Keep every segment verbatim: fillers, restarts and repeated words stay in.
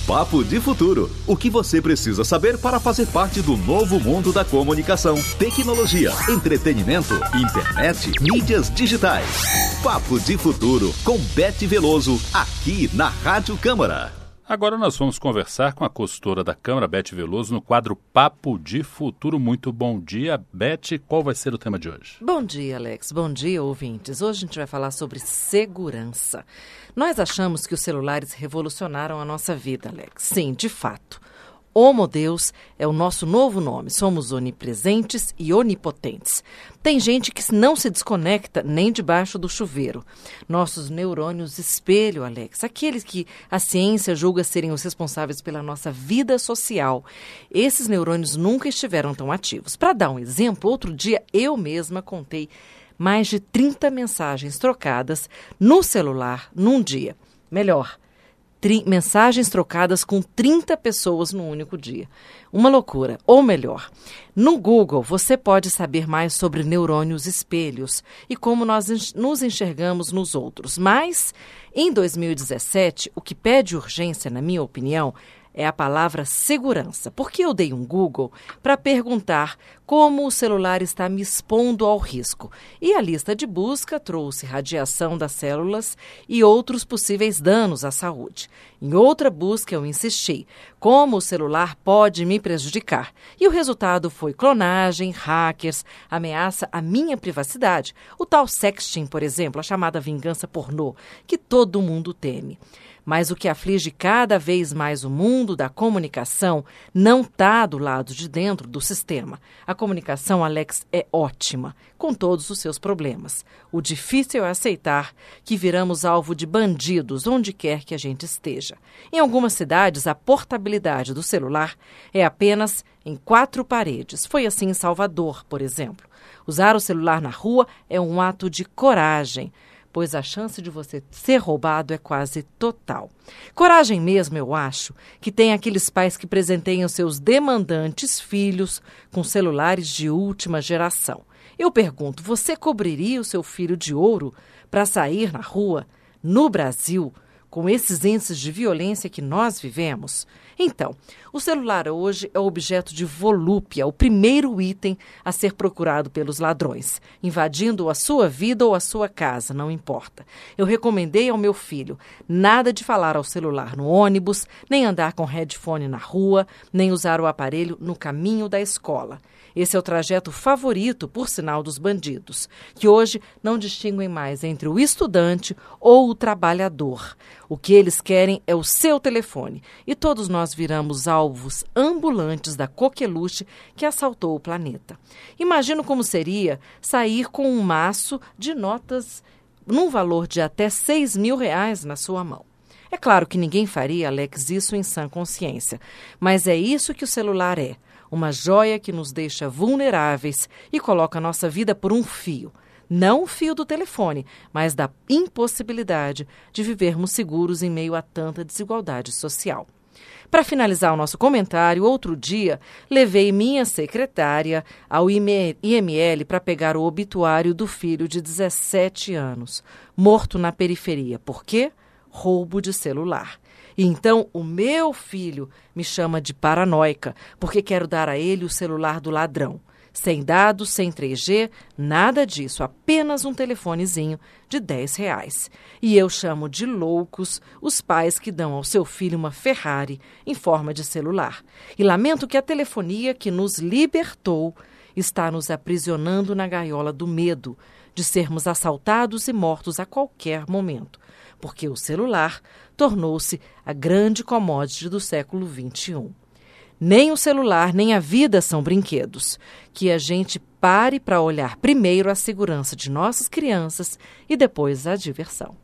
Papo de Futuro. O que você precisa saber para fazer parte do novo mundo da comunicação, tecnologia, entretenimento, internet, mídias digitais. Papo de Futuro com Beth Veloso, aqui na Rádio Câmara. Agora nós vamos conversar com a consultora da Câmara, Beth Veloso, no quadro Papo de Futuro. Muito bom dia, Beth. Qual vai ser o tema de hoje? Bom dia, Alex. Bom dia, ouvintes. Hoje a gente vai falar sobre segurança. Nós achamos que os celulares revolucionaram a nossa vida, Alex. Sim, de fato. Homo Deus é o nosso novo nome. Somos onipresentes e onipotentes. Tem gente que não se desconecta nem debaixo do chuveiro. Nossos neurônios espelho, Alex, aqueles que a ciência julga serem os responsáveis pela nossa vida social. Esses neurônios nunca estiveram tão ativos. Para dar um exemplo, outro dia eu mesma contei mais de trinta mensagens trocadas no celular num dia. Melhor, mensagens trocadas com trinta pessoas no único dia. Uma loucura. Ou melhor, no Google você pode saber mais sobre neurônios espelhos e como nós nos enxergamos nos outros. Mas, em dois mil e dezessete, o que pede urgência, na minha opinião, é a palavra segurança, porque eu dei um Google para perguntar como o celular está me expondo ao risco. E a lista de busca trouxe radiação das células e outros possíveis danos à saúde. Em outra busca eu insisti, como o celular pode me prejudicar? E o resultado foi clonagem, hackers, ameaça à minha privacidade. O tal sexting, por exemplo, a chamada vingança pornô, que todo mundo teme. Mas o que aflige cada vez mais o mundo da comunicação não está do lado de dentro do sistema. A comunicação, Alex, é ótima, com todos os seus problemas. O difícil é aceitar que viramos alvo de bandidos onde quer que a gente esteja. Em algumas cidades, a portabilidade do celular é apenas em quatro paredes. Foi assim em Salvador, por exemplo. Usar o celular na rua é um ato de coragem, pois a chance de você ser roubado é quase total. Coragem mesmo, eu acho, que tem aqueles pais que presenteiam seus demandantes filhos com celulares de última geração. Eu pergunto, você cobriria o seu filho de ouro para sair na rua, no Brasil, com esses índices de violência que nós vivemos? Então, o celular hoje é objeto de volúpia, o primeiro item a ser procurado pelos ladrões, invadindo a sua vida ou a sua casa, não importa. Eu recomendei ao meu filho nada de falar ao celular no ônibus, nem andar com headphone na rua, nem usar o aparelho no caminho da escola. Esse é o trajeto favorito, por sinal, dos bandidos, que hoje não distinguem mais entre o estudante ou o trabalhador. O que eles querem é o seu telefone. E todos nós viramos alvos ambulantes da coqueluche que assaltou o planeta. Imagino como seria sair com um maço de notas num valor de até seis mil reais na sua mão. É claro que ninguém faria, Alex, isso em sã consciência. Mas é isso que o celular é. Uma joia que nos deixa vulneráveis e coloca a nossa vida por um fio. Não o fio do telefone, mas da impossibilidade de vivermos seguros em meio a tanta desigualdade social. Para finalizar o nosso comentário, outro dia levei minha secretária ao I M L para pegar o obituário do filho de dezessete anos, morto na periferia. Por quê? Roubo de celular. E então o meu filho me chama de paranoica, porque quero dar a ele o celular do ladrão. Sem dados, sem três G, nada disso, apenas um telefonezinho de dez reais. E eu chamo de loucos os pais que dão ao seu filho uma Ferrari em forma de celular. E lamento que a telefonia que nos libertou está nos aprisionando na gaiola do medo de sermos assaltados e mortos a qualquer momento, porque o celular tornou-se a grande commodity do século vinte e um. Nem o celular, nem a vida são brinquedos. Que a gente pare para olhar primeiro a segurança de nossas crianças e depois a diversão.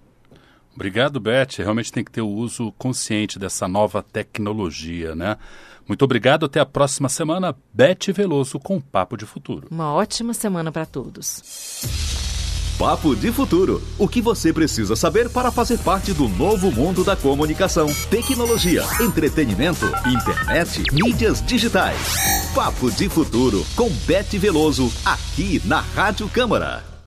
Obrigado, Beth. Realmente tem que ter o uso consciente dessa nova tecnologia, né? Muito obrigado. Até a próxima semana. Beth Veloso com Papo de Futuro. Uma ótima semana para todos. Papo de Futuro. O que você precisa saber para fazer parte do novo mundo da comunicação, tecnologia, entretenimento, internet, mídias digitais. Papo de Futuro com Beth Veloso, aqui na Rádio Câmara.